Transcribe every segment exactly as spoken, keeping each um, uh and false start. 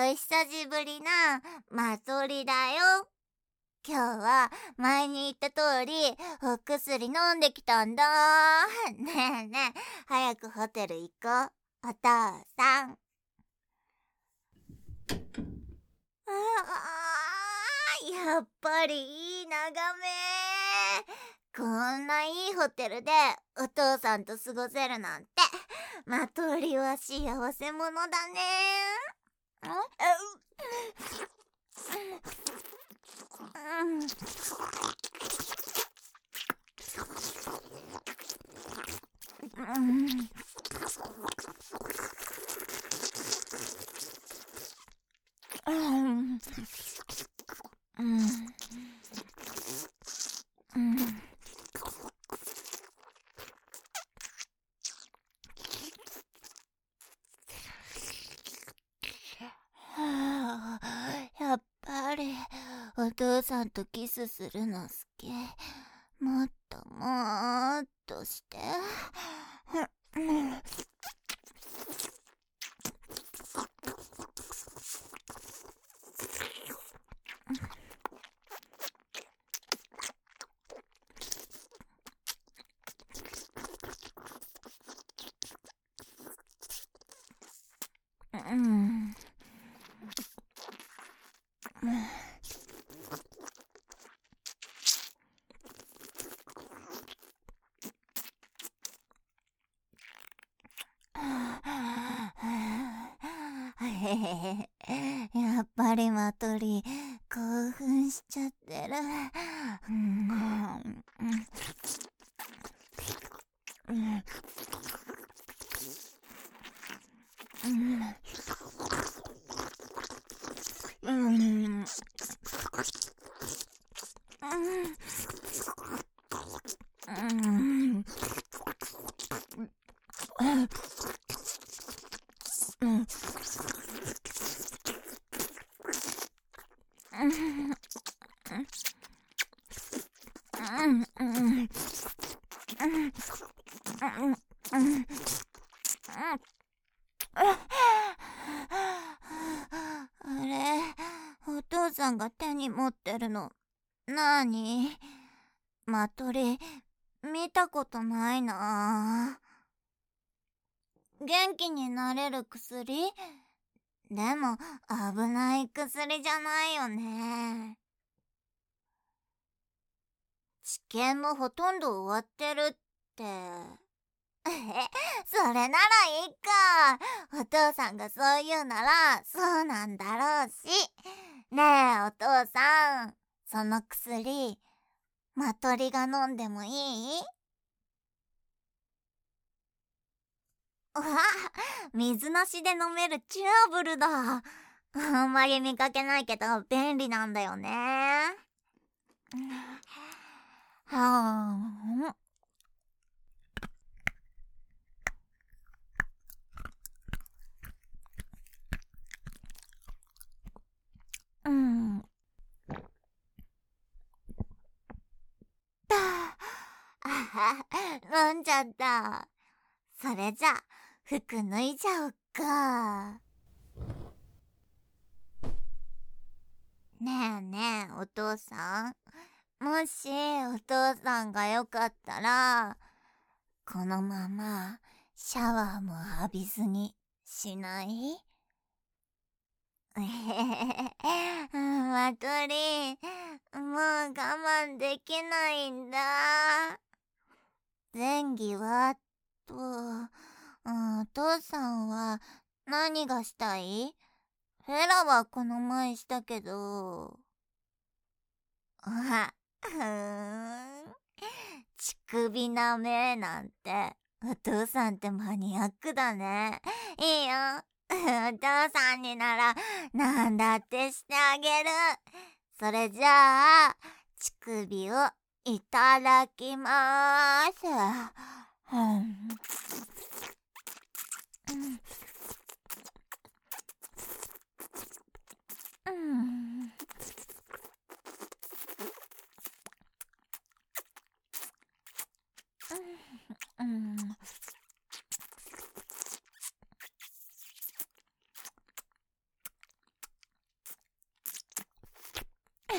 久しぶりなまとりだよ。今日は前に言った通りお薬飲んできたんだ。ねえねえ、早くホテル行こう、お父さん。ああ、やっぱりいい眺め。こんないいホテルでお父さんと過ごせるなんて、まとりは幸せ者だね。ん？うん。うんうんうんうんはあ、やっぱりお父さんとキスするの好き。もっともっとして。うん。やっぱりマトリ興奮しちゃってる。うんうんうんうんあれ、お父さんが手に持ってるのなーに？マトリ見たことないな。元気になれる薬？でも危ない薬じゃないよね。治験もほとんど終わってるって。え、それならいいか。お父さんがそう言うならそうなんだろうし。ねえお父さん、その薬マトリが飲んでもいい？わ、水なしで飲めるチューブルだ。あんまり見かけないけど便利なんだよね。はあ。うん。あは、飲んじゃった。それじゃ服脱いじゃおっか。ねえねえお父さん、もしお父さんがよかったらこのままシャワーも浴びずにしない？えへへへ、マトリ、もう我慢できないんだ。前儀はと、うん、お父さんは何がしたい？フェラはこの前したけど。あ、ふーん。乳首なめなんて、お父さんってマニアックだね。いいよ。お父さんになら、なんだってしてあげる。それじゃあ、乳首をいただきまーす。うん。うん。うん。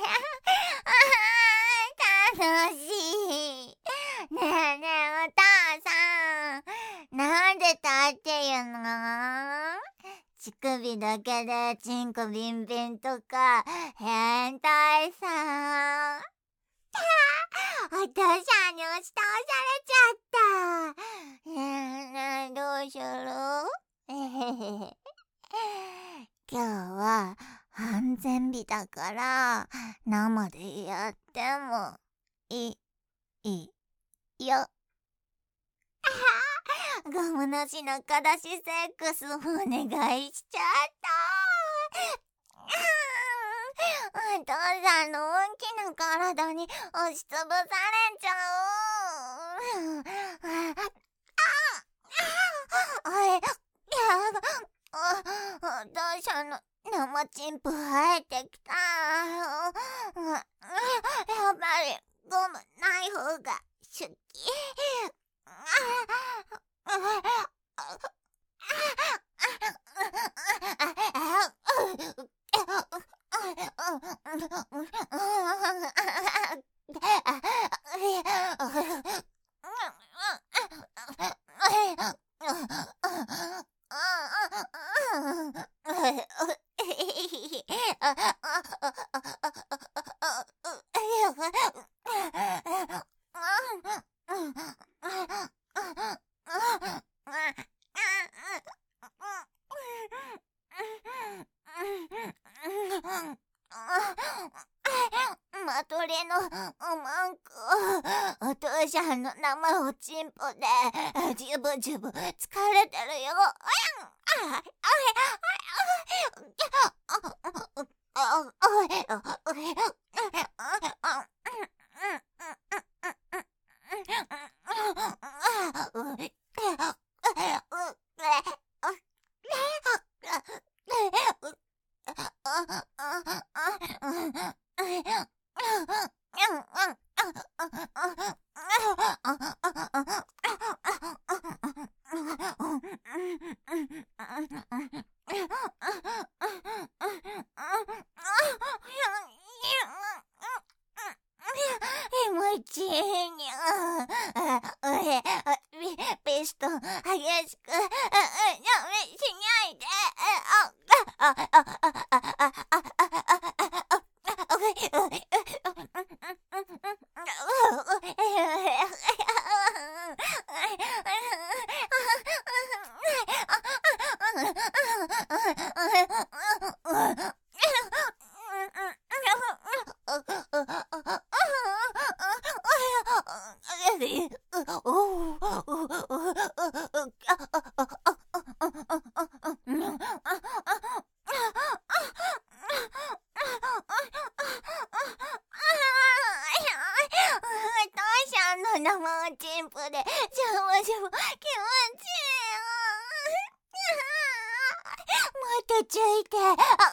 楽しい。ねえねえ、お父さん。なんで立って言うの？乳首だけでチンコビンビンとか変態さん。お父さんに押し倒されちゃった。ねえねえ、どうする？えへへへ。今日は安全日だから生でやってもいいよ。ゴムなしの裸足セックスお願いしちゃった。お父さんの大きな体に押しつぶされちゃう。あいやお父さんの生チンプ生えてきた。やっぱりゴムない方が好き。 マトリのおまんこ、お父さんの生おちんぽでジュブジュブ疲れてるよ。気持ちいいにゃ。ベスト激しくやめしないで。生おちんぽでジャボジャボ気持ちいいよ。もっとついて。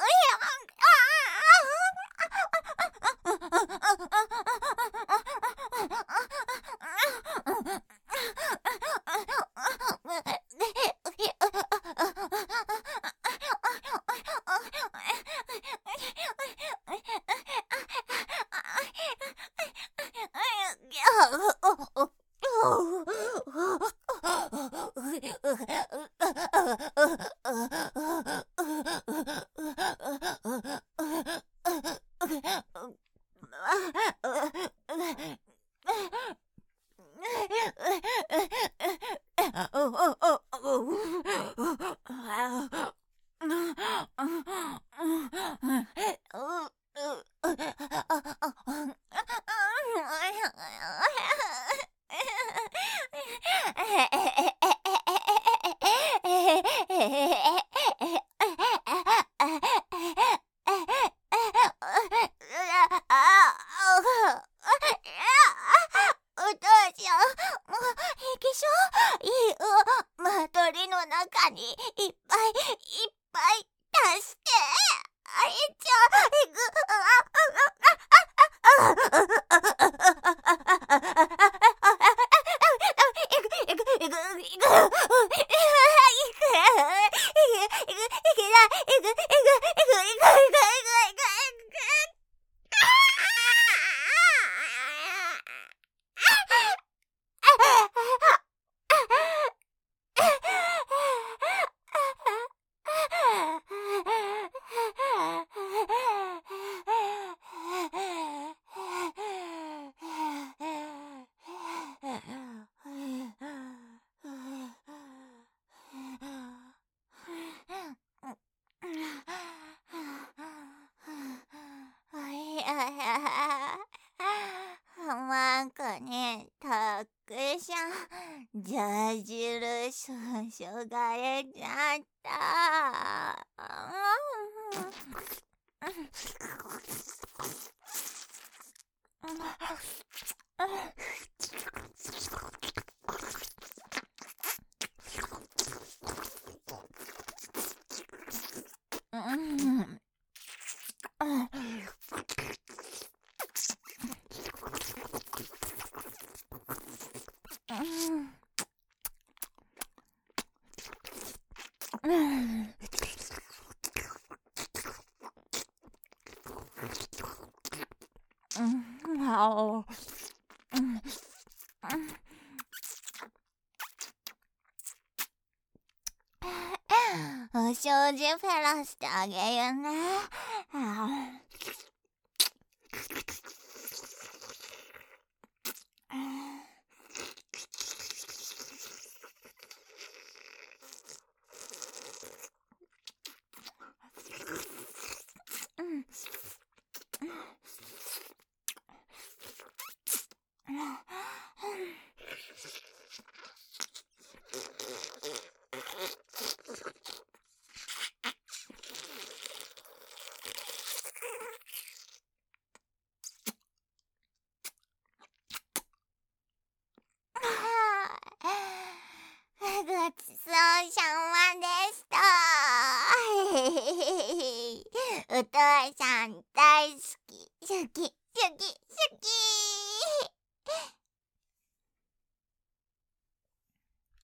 中にいっぱいいっぱい足して。あいちゃん、いく。なんかね、たくさん矢印がれちゃった。お掃除フェラしてあげるね。 お父さん大好き、好き。